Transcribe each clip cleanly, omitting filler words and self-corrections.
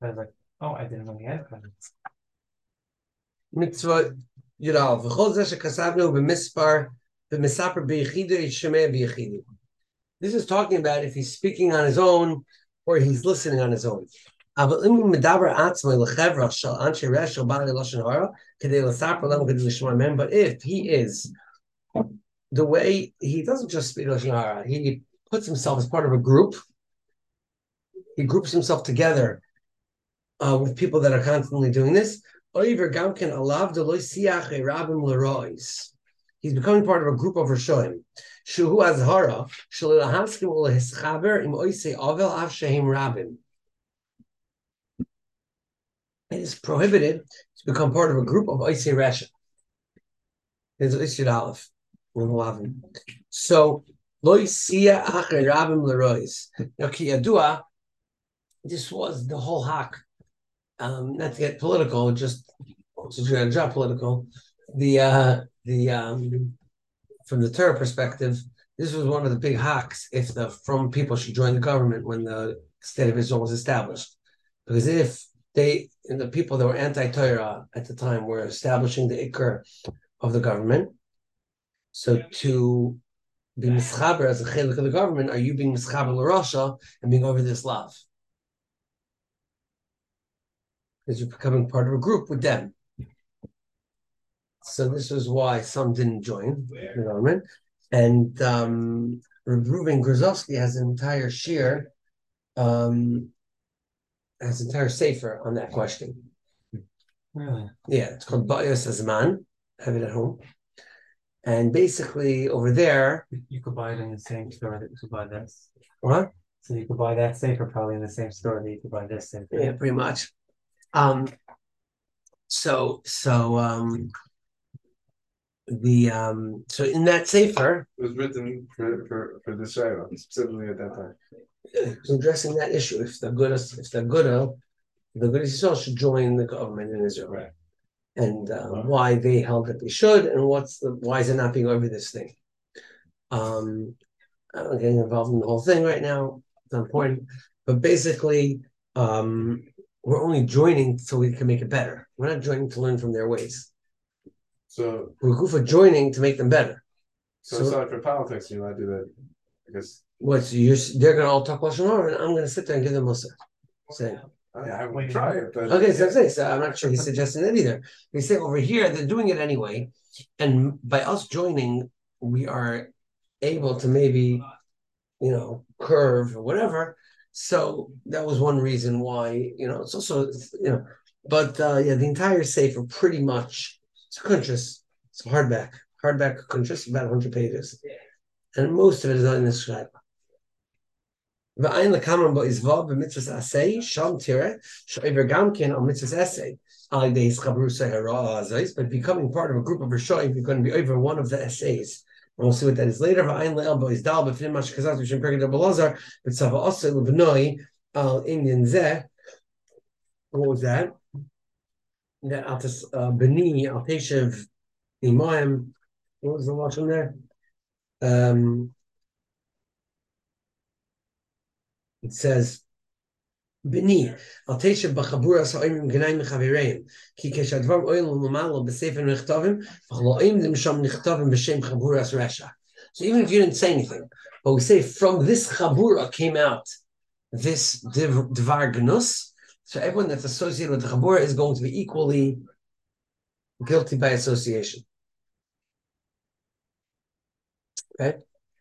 I was like, oh, I didn't know he had credits. Mitzvah Yudal. V'chol zeh shekasavnu b'mispar b'misaper b'yechidu yishmeh b'yechidu. This is talking about if he's speaking on his own or he's listening on his own. But if he is, the way he doesn't just speak Lashon Hara, he puts himself as part of a group. He groups himself together with people that are constantly doing this. He's becoming part of a group of Rishonim. Shuhu azhara shulilahaskim ulehischaber im oisei avel av shehim rabim. It is prohibited to become part of a group of oisei resha. It's oisei aleph. So lo sia acher rabim lerois. Now ki yadua, this was the whole hak. Not to get political, just since you're going to drop political. From the Torah perspective, this was one of the big hacks if the from people should join the government when the state of Israel was established. Because if the people that were anti-Torah at the time were establishing the ikr of the government, so to be mischaber as a chelik of the government, are you being mischaber l'rasha and being over this love? Because you're becoming part of a group with them. So this is why some didn't join the government. And Reuven Grozovsky has an entire shir, has an entire sefer on that question. Really? Yeah, it's called Ba'yos Azman. Have it at home. And basically over there... You could buy it in the same store that you could buy this. What? So you could buy that sefer probably in the same store that you could buy this sefer. Yeah, pretty much. So in that sefer, it was written for the Shira, specifically at that time. It was addressing that issue. If the Gudas Yisrael should join the government in Israel, right? And why they held that they should, and why is it not being over this thing? I'm not getting involved in the whole thing right now. It's not important, but basically, we're only joining so we can make it better. We're not joining to learn from their ways. So we're good for joining to make them better. So aside from politics, you might do that. I guess. They're going to all talk Lashon Hara, and I'm going to sit there and give them Mussar. Say. I would try it, but okay. So I'm not sure he's suggesting that either. They say over here they're doing it anyway, and by us joining, we are able to maybe, curve or whatever. So that was one reason why, it's also, but the entire sefer pretty much, it's a kuntres, it's a hardback kuntres, about 100 pages. And most of it is not in this shayla. V'ayin l'kamran ba'izvav b'mitzvahs asay, sham tireh, she'over gamkin on mitzvahs essay, alidei yischabru sehara azayis, but becoming part of a group of Rishonim, you're going to be over one of the essays. And we'll see what that is later. V'ayin le'el ba'izdal b'fnim mashkazat v'shem perged belazar, b'tzava osay l'vnoi al Indian zeh. What was that? That altas b'ni al teshev imayim. What was the lashon there? It says, "B'ni al teshev b'chabura sa'imim g'nai mechavireim ki keshadvam oil l'malo b'sefer nechtavim v'chloim them sham nechtavim b'shem chaburas resha." So even if you didn't say anything, but we say from this chabura came out this dvar gnus, so everyone that's associated with the chabura is going to be equally guilty by association. Okay.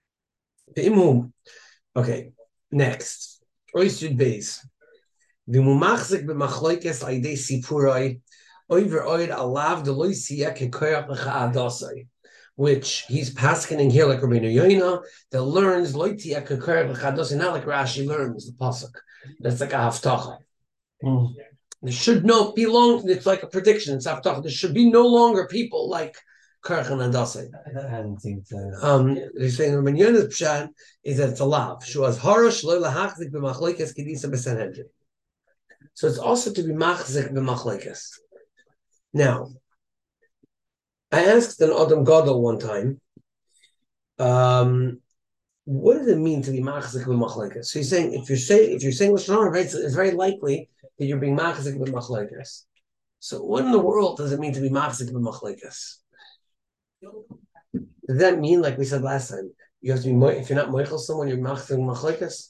Okay. Next. Oisud Beis. V'mumachzik b'machloikes aidei sipurai oiver oid alav deloisia kekoyach l'cha'adasai, which he's paskening here like Rabbeinu Yoina that learns loitia kekoyach l'cha'adasai, not like Rashi learns the pasuk. That's like a haftacha. There should not be long. It's like a prediction. It's haftacha. There should be no longer people like Karach and Adasai. That hadn't seemed to. They're saying Rabbeinu Yona's pshat is that it's a lav. Shu az harash lo lahachzik b'machloikes kedisa b'sanhedrin. So it's also to be machzik b'machloikes. Now, I asked an Adam Gadol one time, what does it mean to be machzik b'machloikes? So he's saying if you're saying Lashon Hara, right, it's very likely that you're being machzik with machlekes. So what in the world does it mean to be machzik with machlekes? Does that mean, like we said last time, you have to be if you're not moichel someone, you're machzik with machlekes?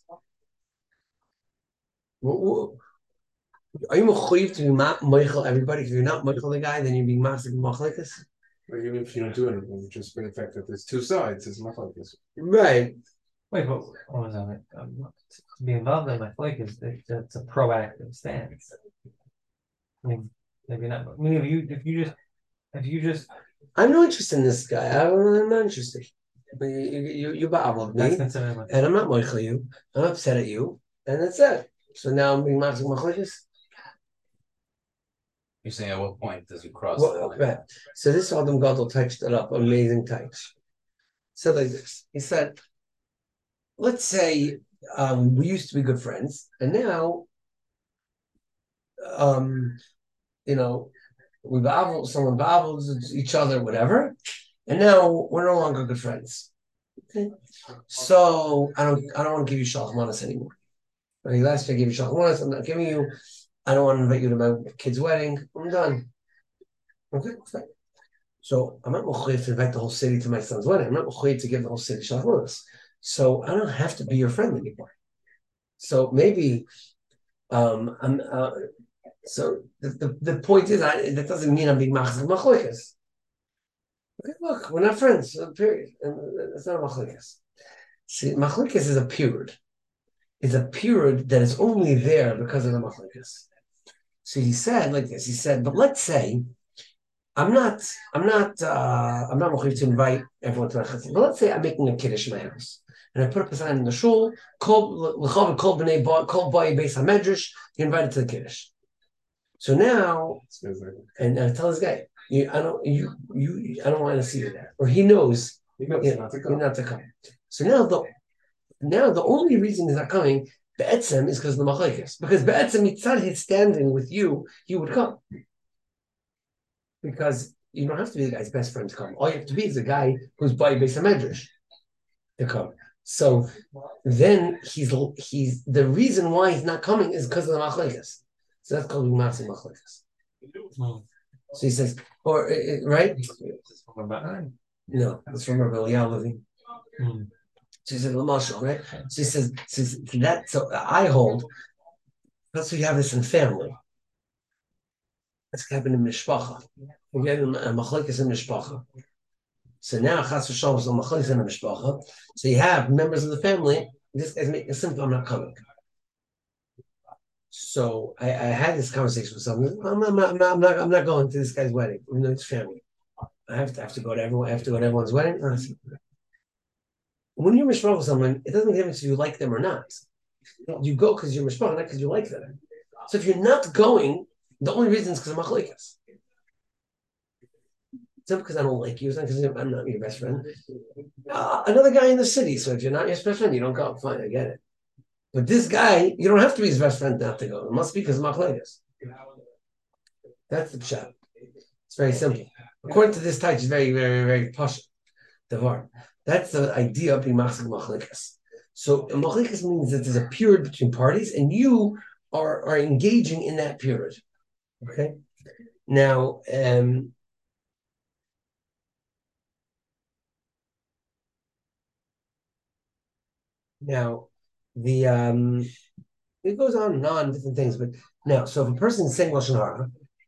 Are you mechuyev to be moichel everybody? If you're not moichel the guy, then you're being machzik with machlekes? Or even if you don't do anything, just for the fact that there's two sides, it's not like this. Right. Wait, but what was that? To be involved in my flake is it's a proactive stance. I mean, maybe not. I mean, if you just I'm not interested in this guy. I'm not interested. You ba'avled that's me, considered like, and I'm not moichel you. I'm upset at you, and that's it. So now I'm being machzik machlekes. You're saying at what point does it cross Well, the line? right. So this Adam Gadol touched it up, amazing touch. Said like this. He said, let's say we used to be good friends, and now we babble, someone babbles each other, whatever, and now we're no longer good friends. Okay. So I don't want to give you shalach manas anymore. Right? Last year I gave you shalach manas, I'm not giving you. I don't want to invite you to my kid's wedding. I'm done. Okay, fine. So I'm not mechuyev to invite the whole city to my son's wedding. I'm not mechuyev to give the whole city shalach manas. So I don't have to be your friend anymore. So maybe so the point is that doesn't mean I'm being machzik machlokes. Okay, look, we're not friends. Period. And it's not a machlokes. See, machlokes is a period. It's a period that is only there because of the machlokes. So he said like this. He said, but let's say I'm not mechuyev to invite everyone to my chassid. But let's say I'm making a kiddush in my house, and I put up a sign in the shul, kol b'nei bayi beis hamedrash. You're invited to the kiddush. So now, and I tell this guy, I don't want to see you there, or he knows Not to come. So now the only reason he's not coming, be'etzem, is because of the machlekes. Because be'etzem, mitzad his standing with you, he would come. Because you don't have to be the guy's best friend to come. All you have to be is a guy who's by Beis HaMedrash to come. So then he's the reason why he's not coming is because of the machlekes. So that's called Machzik machlekes. So he says, right? No, it's from Rabbi Eliyahu Levine. So he said, right? So he says, so I hold, that's why you have this in family. That's happened in Mishpacha. We get a machlekes in Mishpacha. So now Chas v'Shalom is a machlekes in Mishpacha. So you have members of the family. This guy's making a simple, I'm not coming. So I had this conversation with someone. I'm not going to this guy's wedding. Even though it's family. I have to go to everyone. I have to go to everyone's wedding. When you're mishpach with someone, it doesn't make a difference if you like them or not. You go because you're mishpach, not because you like them. So if you're not going, the only reason is because of machlekes. It's not because I don't like you. It's not because I'm not your best friend. Another guy in the city. So if you're not your best friend, you don't go. Fine, I get it. But this guy, you don't have to be his best friend not to go. It must be because of machlekes. That's the pshat. It's very simple. According to this type, it's very, very, very posh. Devar. That's the idea of being machzik machlekes. So machlekes means that there's a period between parties, and you are engaging in that period. Okay. Now, it goes on and on, different things, but now, so if a person is saying lashon hara,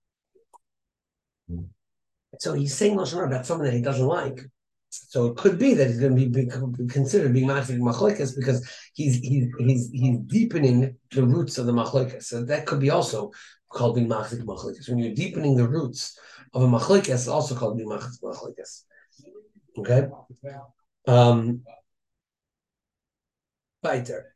so he's saying lashon hara about something that he doesn't like. So it could be that he's going to be considered being machzik machlekes because he's deepening the roots of the machlekes. So that could be also called being machzik machlekes. When you're deepening the roots of a machlekes, it's also called being machzik machlekes. Okay. Weiter.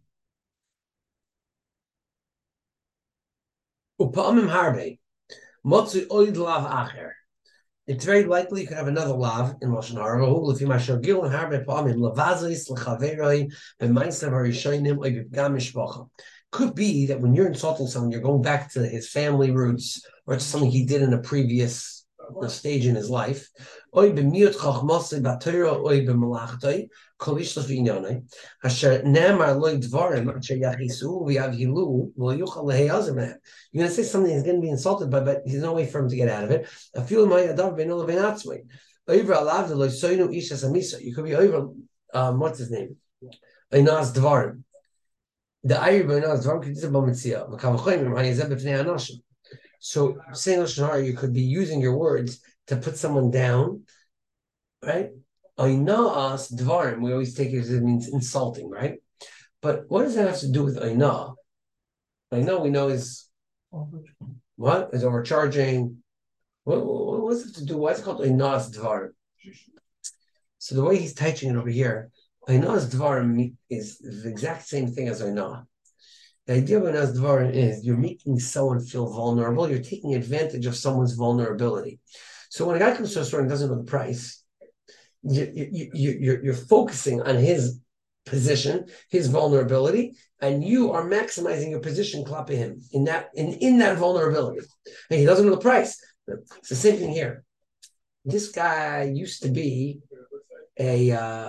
Upamim harbe, motzu oid lav acher. It's very likely you could have another lav in Lashon Hara. If you mashal gil and harbe pamim lavazis lechaveroi b'meinsav harishonim oibgam mishpacha. Could be that when you're insulting someone, you're going back to his family roots or to something he did in a previous stage in his life. Oy b'miut chachmasei b'Torah, oy b'malachtai, kol ish l'finyonai. Asher nemar loy dvarim asher yachisu v'yavhilu v'lo yuchal leheyazim mehem. You're going to say something he's going to be insulted by, but there's no way for him to get out of it. Afilu ma'yadav beino levein atzmei. Over alav loy soinu ish asamisa. You could be over. What's his name? Einas dvarim. The ayir b'einas dvarim could be b'mitzia. V'kavachoyim ha'yezeh b'fnei anashim. So saying lashon hara, you could be using your words to put someone down, right? Einas dvarim. We always take it as it means insulting, right? But what does that have to do with Aina? Aina we know is what? Is overcharging. What does it to do? Why is it called Aina's Dvarim? So the way he's teaching it over here, Aina's Dvarim is the exact same thing as Aina. The idea of Aina's Dvarim is you're making someone feel vulnerable. You're taking advantage of someone's vulnerability. So when a guy comes to a store and doesn't know the price, you're focusing on his position, his vulnerability, and you are maximizing your position clapping him in that vulnerability. And he doesn't know the price. It's the same thing here. This guy used to be a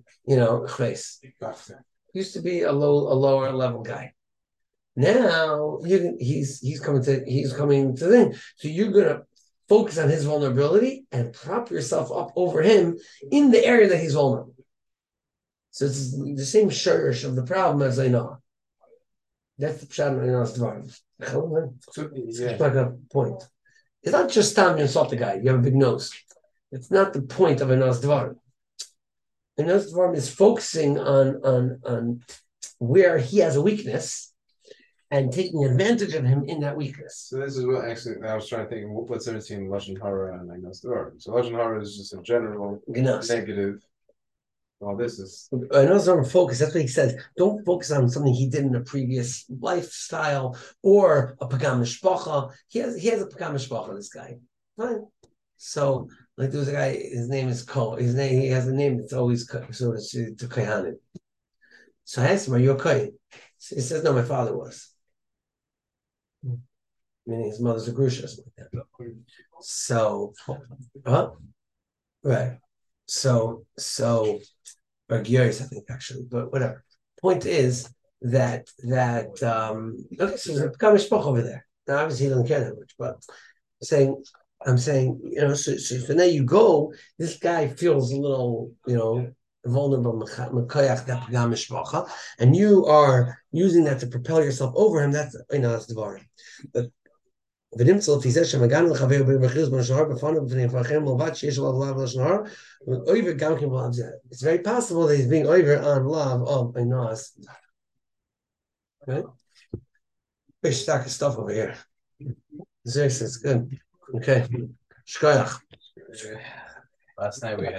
used to be a lower level guy. Now he's coming to the thing. So you're gonna focus on his vulnerability and prop yourself up over him in the area that he's vulnerable. So it's the same shirish of the problem as I know. That's the pshat of Eina's Dvarim. It's like a point. It's not just time you insult the guy. You have a big nose. It's not the point of Eina's Dvarim. Eina's Dvarim is focusing on where he has a weakness and taking advantage of him in that weakness. So this is what actually I was trying to think. What's the difference between lashon hara and Eina's Dvarim? So lashon hara is just a general negative. Well, this is. I know I'm focused. That's what he says. Don't focus on something he did in a previous lifestyle or a pagam mishpacha. He has a pagam mishpacha. This guy, fine. So like there was a guy. His name is Ko. He has a name that's always so to Kohanim. So I asked him, "Are you a Kohen?" So he says, "No, my father was." Meaning his mother's a grusha or something like that. So, right. So. Or Gioris, I think actually, but whatever. Point is that okay, so there's a Pekah Mishpach over there. Now obviously he doesn't care that much, but I'm saying, so now you go, this guy feels a little, vulnerable, Mekoyach that Pekah Mishpacha, and you are using that to propel yourself over him. That's that's the bar. But it's very possible that he's being over on love of Einas. Right? Big stack of stuff over here. It's good. Okay. Shkoyach. Last night we had